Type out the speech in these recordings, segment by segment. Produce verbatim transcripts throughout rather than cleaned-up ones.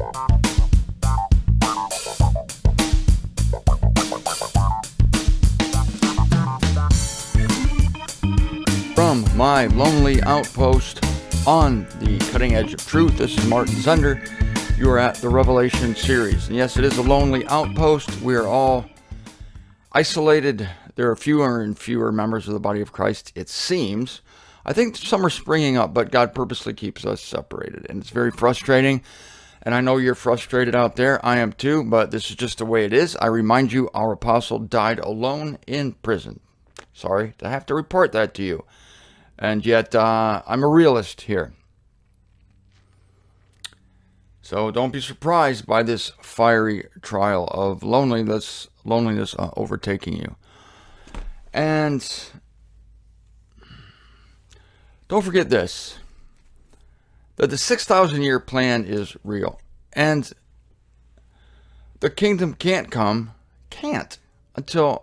From my lonely outpost on the cutting edge of truth, this is Martin Zender. You are at the Revelation series. And yes, it is a lonely outpost. We are all isolated. There are fewer and fewer members of the body of Christ, it seems. I think some are springing up, but God purposely keeps us separated. And it's very frustrating. And I know you're frustrated out there. I am too, but this is just the way it is. I remind you, our apostle died alone in prison. Sorry to have to report that to you. And yet, uh, I'm a realist here. So don't be surprised by this fiery trial of loneliness, loneliness uh, overtaking you. And don't forget this, that the six thousand year plan is real. And the kingdom can't come, can't, until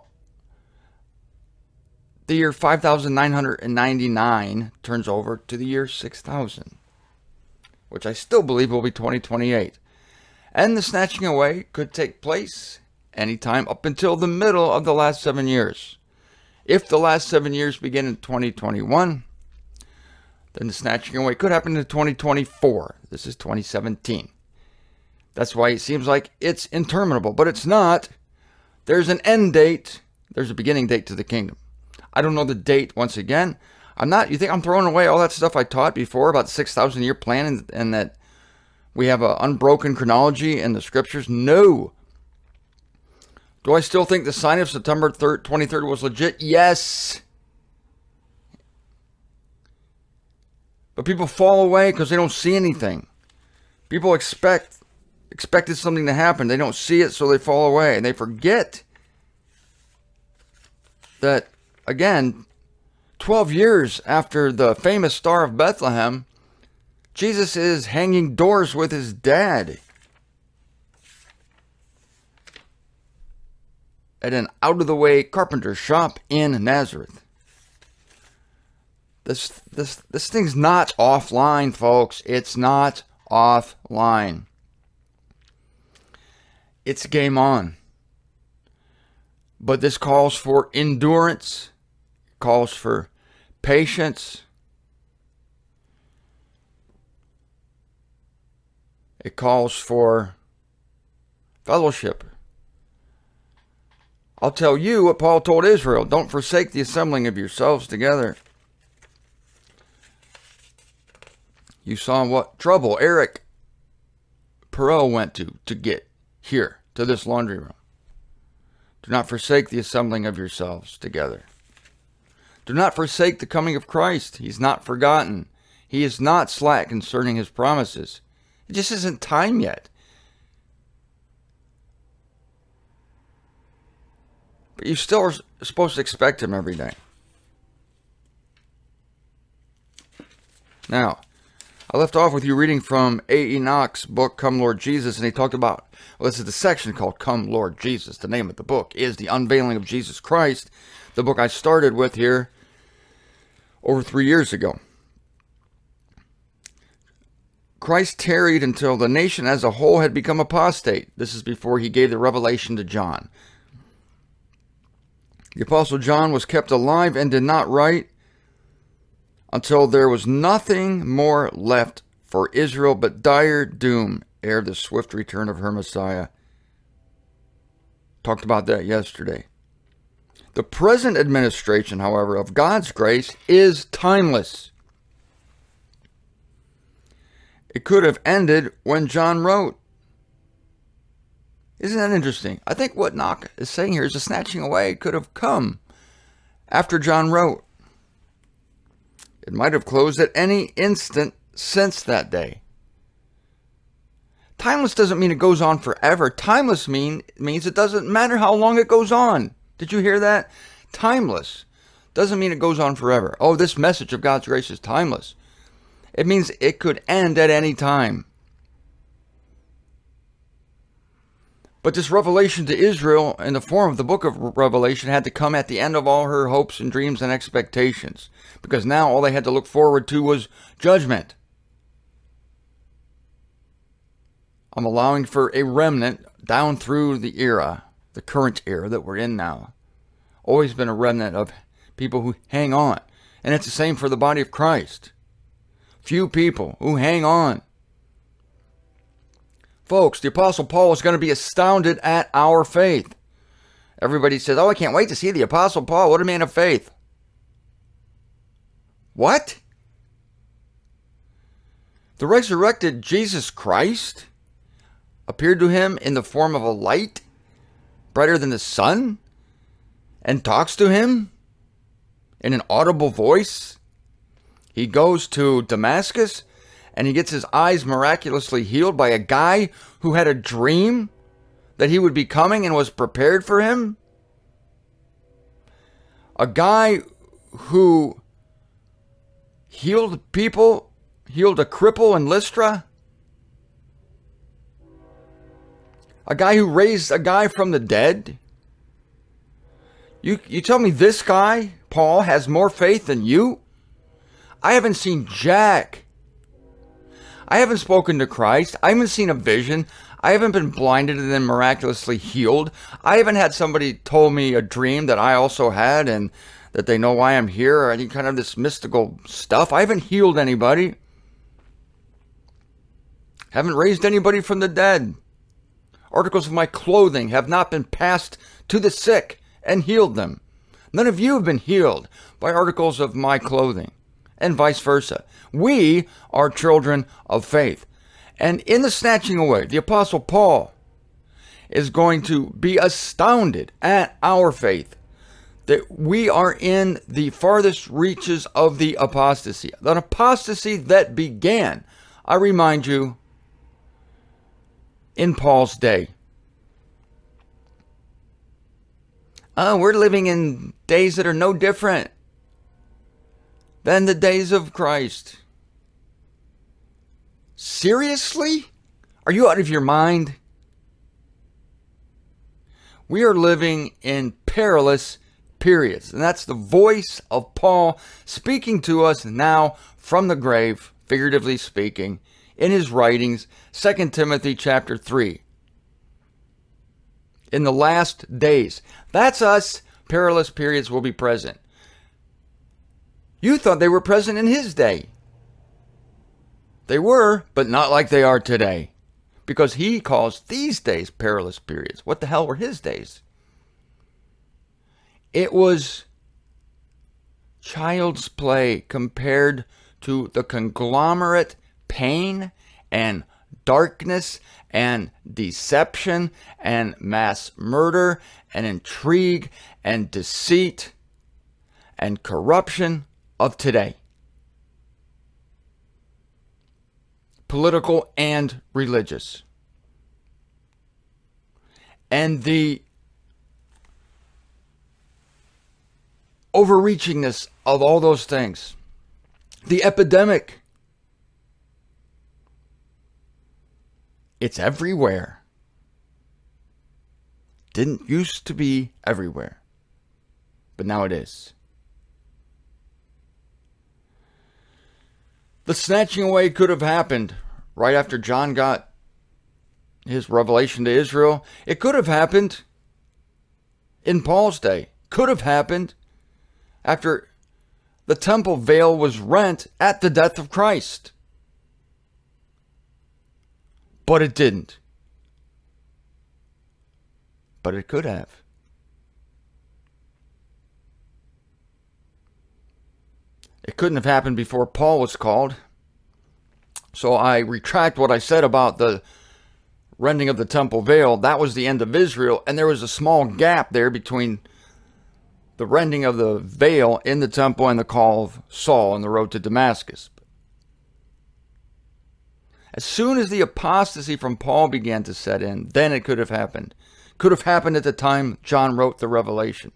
the year five thousand nine hundred ninety-nine turns over to the year six thousand, which I still believe will be twenty twenty-eight. And the snatching away could take place anytime up until the middle of the last seven years. If the last seven years begin in twenty twenty-one, then the snatching away could happen in twenty twenty-four. This is twenty seventeen. That's why it seems like it's interminable, but it's not. There's an end date. There's a beginning date to the kingdom. I don't know the date once again. I'm not, you think I'm throwing away all that stuff I taught before about the six thousand year plan and, and that we have an unbroken chronology in the scriptures? No. Do I still think the sign of September third, twenty-third was legit? Yes. But people fall away because they don't see anything. People expect expected something to happen. They don't see it, so they fall away. And they forget that, again, twelve years after the famous Star of Bethlehem, Jesus is hanging doors with his dad at an out-of-the-way carpenter shop in Nazareth. This, this, this thing's not offline, folks. It's not offline. It's game on. But this calls for endurance, calls for patience. It calls for fellowship. I'll tell you what Paul told Israel. Don't forsake the assembling of yourselves together. You saw what trouble Eric Perot went to to get here to this laundry room. Do not forsake the assembling of yourselves together. Do not forsake the coming of Christ. He's not forgotten. He is not slack concerning his promises. It just isn't time yet. But you still are supposed to expect him every day. Now, I left off with you reading from A. Enoch's book, Come Lord Jesus, and he talked about, well, this is the section called Come Lord Jesus. The name of the book is The Unveiling of Jesus Christ, the book I started with here over three years ago. Christ tarried until the nation as a whole had become apostate. This is before he gave the revelation to John. The Apostle John was kept alive and did not write until there was nothing more left for Israel but dire doom ere the swift return of her Messiah. Talked about that yesterday. The present administration, however, of God's grace is timeless. It could have ended when John wrote. Isn't that interesting? I think what Enoch is saying here is the snatching away could have come after John wrote. It might have closed at any instant since that day. Timeless doesn't mean it goes on forever. Timeless mean, means it doesn't matter how long it goes on. Did you hear that? Timeless doesn't mean it goes on forever. Oh, this message of God's grace is timeless. It means it could end at any time. But this revelation to Israel in the form of the book of Revelation had to come at the end of all her hopes and dreams and expectations. Because now all they had to look forward to was judgment. I'm allowing for a remnant down through the era, the current era that we're in now. Always been a remnant of people who hang on. And it's the same for the body of Christ. Few people who hang on. Folks, the Apostle Paul is going to be astounded at our faith. Everybody says, oh, I can't wait to see the Apostle Paul. What a man of faith. What? The resurrected Jesus Christ appeared to him in the form of a light brighter than the sun and talks to him in an audible voice. He goes to Damascus and he gets his eyes miraculously healed by a guy who had a dream that he would be coming and was prepared for him. A guy who healed people, healed a cripple in Lystra. A guy who raised a guy from the dead. You, you tell me this guy, Paul, has more faith than you? I haven't seen Jack. I haven't spoken to Christ. I haven't seen a vision. I haven't been blinded and then miraculously healed. I haven't had somebody told me a dream that I also had and that they know why I'm here or any kind of this mystical stuff. I haven't healed anybody. Haven't raised anybody from the dead. Articles of my clothing have not been passed to the sick and healed them. None of you have been healed by articles of my clothing, and vice versa. We are children of faith. And in the snatching away, the Apostle Paul is going to be astounded at our faith, that we are in the farthest reaches of the apostasy. An apostasy that began, I remind you, in Paul's day. Oh, we're living in days that are no different than the days of Christ. Seriously? Are you out of your mind? We are living in perilous periods. And that's the voice of Paul speaking to us now from the grave, figuratively speaking, in his writings, Second Timothy chapter three. In the last days. That's us. Perilous periods will be present. You thought they were present in his day. They were, but not like they are today. Because he calls these days perilous periods. What the hell were his days? It was child's play compared to the conglomerate pain and darkness and deception and mass murder and intrigue and deceit and corruption of today. Political and religious. And the overreachingness of all those things. The epidemic. It's everywhere. Didn't used to be everywhere. But now it is. The snatching away could have happened right after John got his revelation to Israel. It could have happened in Paul's day. Could have happened after the temple veil was rent at the death of Christ. But it didn't. But it could have. It couldn't have happened before Paul was called. So I retract what I said about the rending of the temple veil. That was the end of Israel. And there was a small gap there between the rending of the veil in the temple and the call of Saul on the road to Damascus. As soon as the apostasy from Paul began to set in, then it could have happened. Could have happened at the time John wrote the Revelation.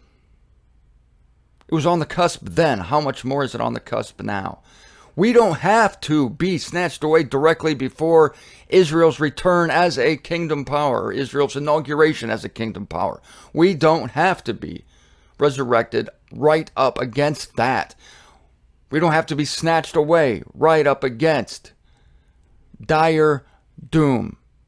It was on the cusp then. How much more is it on the cusp now? We don't have to be snatched away directly before Israel's return as a kingdom power, or Israel's inauguration as a kingdom power. We don't have to be resurrected right up against that. We don't have to be snatched away right up against dire doom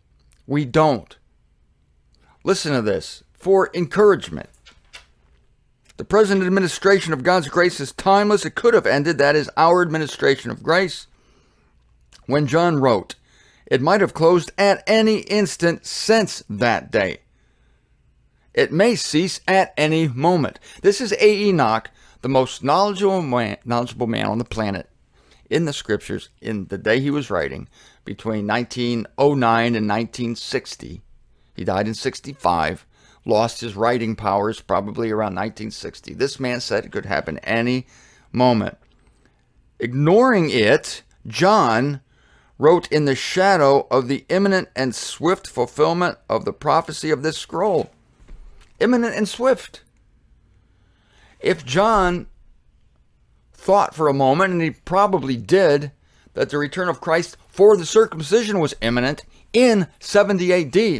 We don't. Listen to this. For encouragement. The present administration of God's grace is timeless. It could have ended. That is our administration of grace. When John wrote, it might have closed at any instant since that day. It may cease at any moment. This is A. Enoch, the most knowledgeable man, knowledgeable man on the planet in the scriptures in the day he was writing, between nineteen oh nine and nineteen sixty. He died in sixty-five, lost his writing powers probably around nineteen sixty. This man said it could happen any moment. Ignoring it, John wrote in the shadow of the imminent and swift fulfillment of the prophecy of this scroll. Imminent and swift. If John thought for a moment, and he probably did, that the return of Christ for the circumcision was imminent in seventy A D,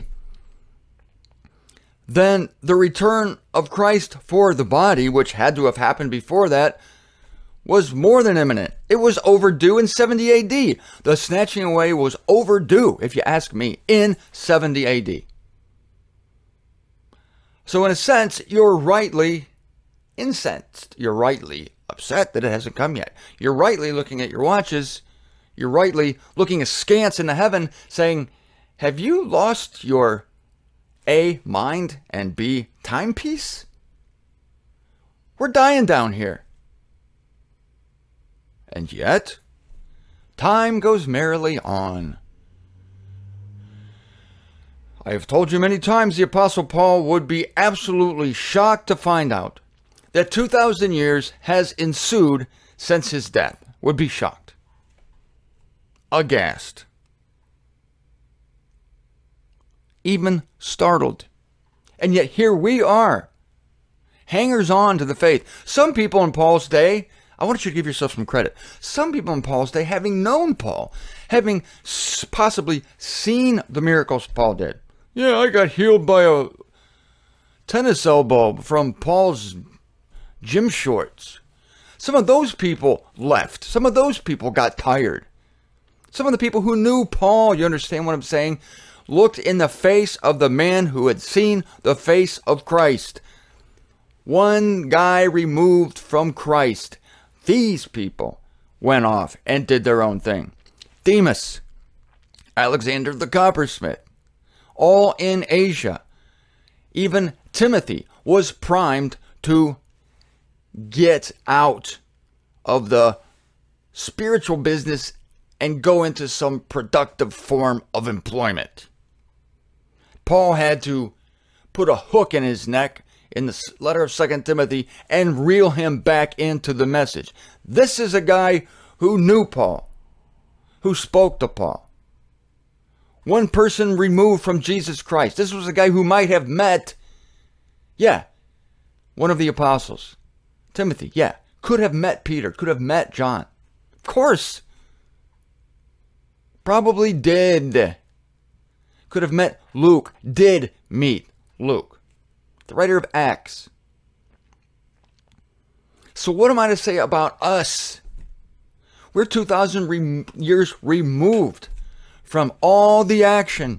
then the return of Christ for the body, which had to have happened before that, was more than imminent. It was overdue in seventy A D. The snatching away was overdue, if you ask me, in seventy A D. So in a sense, you're rightly incensed. You're rightly upset that it hasn't come yet. You're rightly looking at your watches. You're rightly looking askance into heaven, saying, have you lost your A, mind, and B, timepiece? We're dying down here. And yet, time goes merrily on. I have told you many times the Apostle Paul would be absolutely shocked to find out that two thousand years has ensued since his death. Would be shocked. Aghast. Even startled. And yet here we are, hangers on to the faith. Some people in Paul's day, I want you to give yourself some credit. Some people in Paul's day, having known Paul, having possibly seen the miracles Paul did. Yeah, I got healed by a tennis elbow from Paul's gym shorts. Some of those people left. Some of those people got tired. Some of the people who knew Paul, you understand what I'm saying, looked in the face of the man who had seen the face of Christ. One guy removed from Christ. These people went off and did their own thing. Demas, Alexander the coppersmith, all in Asia. Even Timothy was primed to get out of the spiritual business and go into some productive form of employment. Paul had to put a hook in his neck in the letter of Second Timothy and reel him back into the message. This is a guy who knew Paul, who spoke to Paul. One person removed from Jesus Christ. This was a guy who might have met, yeah, one of the apostles. Timothy, yeah, could have met Peter, could have met John. Of course. Probably did. Could have met Luke, did meet Luke, the writer of Acts. So what am I to say about us? We're two thousand re- years removed from all the action.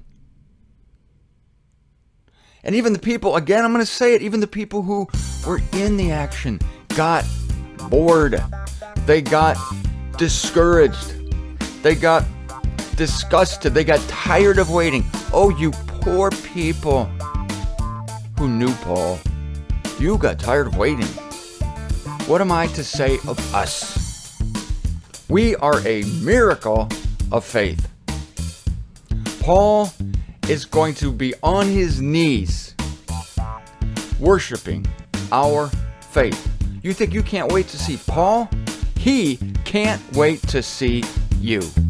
And even the people, again, I'm going to say it, even the people who were in the action got bored. They got discouraged. They got disgusted. They got tired of waiting. Oh, you poor people who knew Paul. You got tired of waiting. What am I to say of us? We are a miracle of faith. Paul is going to be on his knees worshiping our faith. You think you can't wait to see Paul? He can't wait to see you.